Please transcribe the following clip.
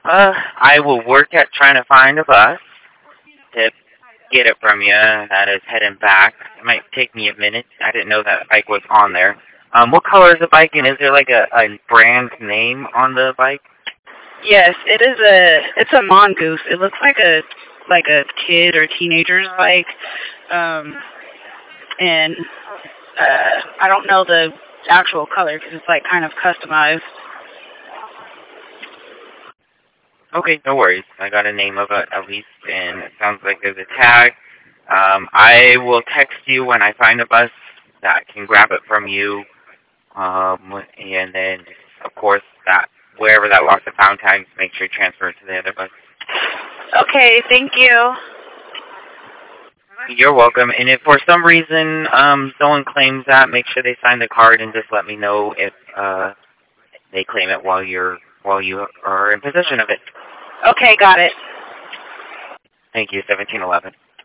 I will work at trying to find a bus to get it from you. That is heading back. It might take me a minute. I didn't know that bike was on there. What color is the bike, and is there like a brand name on the bike? Yes, it's a mongoose. It looks like a kid or teenager's bike. And I don't know the actual color because it's like kind of customized. Okay, no worries. I got a name of it at least, and it sounds like there's a tag. I will text you when I find a bus that can grab it from you. And then, of course, that wherever that lost and found tags, make sure you transfer it to the other bus. Okay, thank you. You're welcome. And if for some reason someone claims that, make sure they sign the card and just let me know if they claim it while you are in possession of it. Okay, got it. Thank you, 1711.